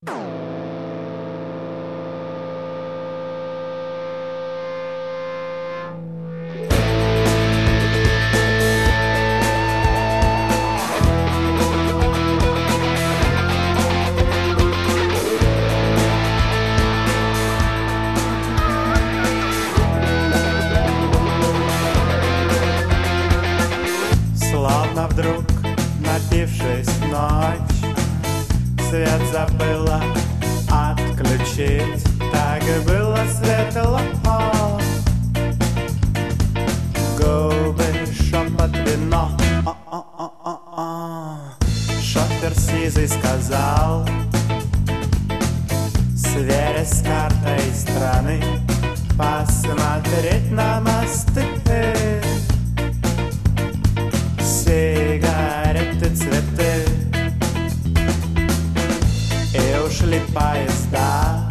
Словно вдруг, напившись в ночь, свет забыла отключить. Так и было светло, губы, шепот, вино. Шофер сизый сказал, сверясь с картой страны, посмотреть на мосты, сигареты, цветы. И ушли поезда,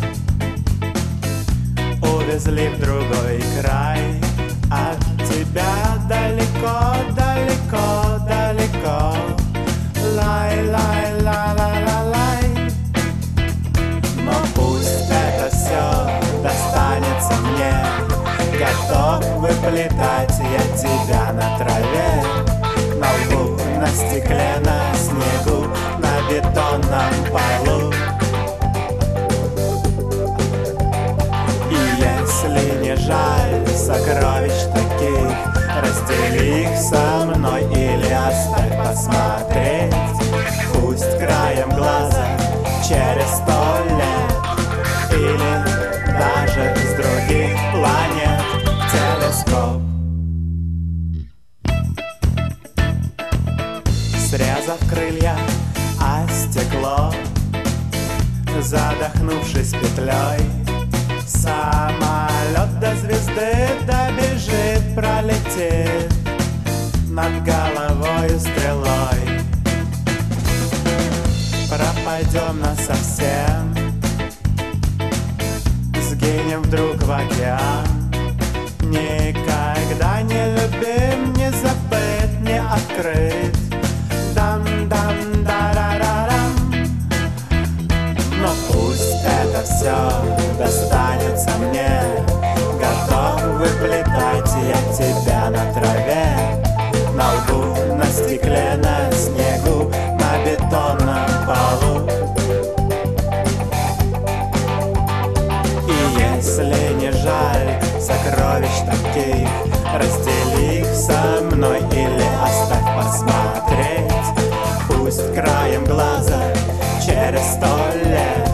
увезли в другой край. От тебя далеко, далеко, далеко. Лай, лай, ла, ла, ла, лай. Но пусть это все достанется мне. Готов выплетать я тебя на траве, на лбу, на стекле, на снегу, на бетонном полу. И если не жаль сокровищ таких, раздели их со мной или оставь посмотреть. Пусть краем глаза через 100 лет или даже с других планет телескоп. Срезав крылья о стекло, задохнувшись петлей, самолет до звезды добежит, пролетит над головой стрелой. Пропадем насовсем, сгинем вдруг в океан. Никогда не любим, не забыть, не открыть. Дам-дам-да-ра-ра-рам. Но пусть это все достанется мне. Готов выплетать я тебя на траве, на лбу, на стекле, на снегу, на бетонном полу. И если не жаль сокровищ таких, раздели их со мной или оставь посмотреть. Пусть краем глаза через 100 лет